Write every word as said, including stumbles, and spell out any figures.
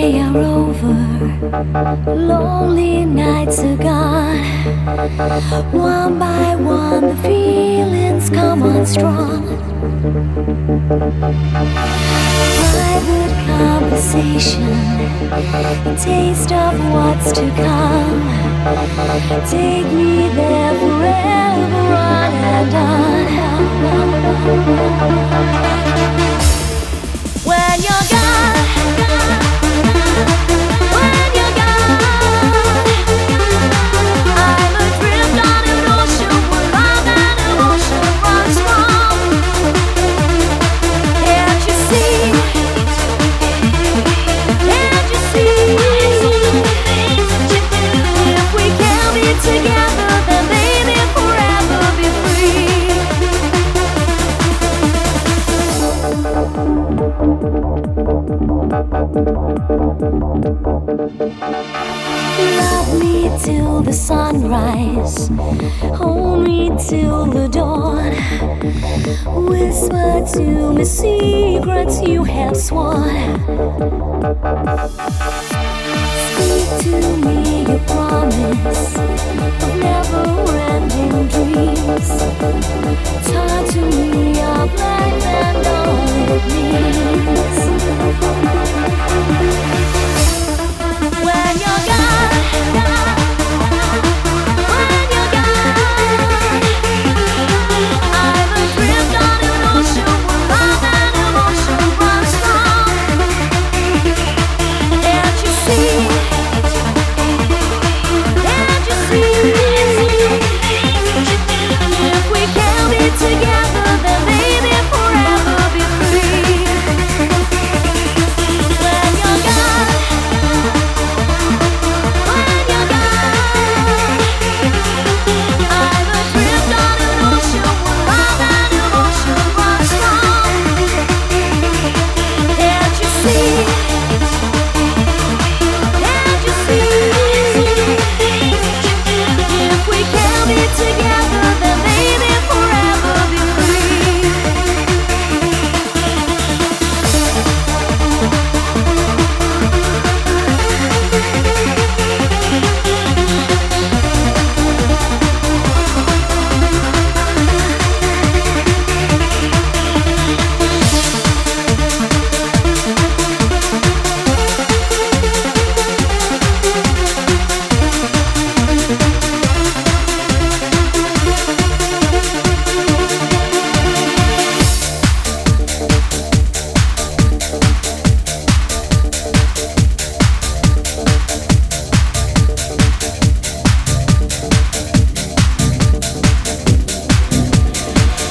they are over. Lonely nights are gone. One by one, the feelings come on strong. Private conversation, a taste of what's to come. Take me there forever, on and on. When you're gone, when you're gone, I'm adrift on an ocean where love and emotion runs from. Can't you see? Can't you see? If we can't be together, then baby forever be free. Love me till the sunrise, hold me till the dawn. Whisper to me secrets you have sworn.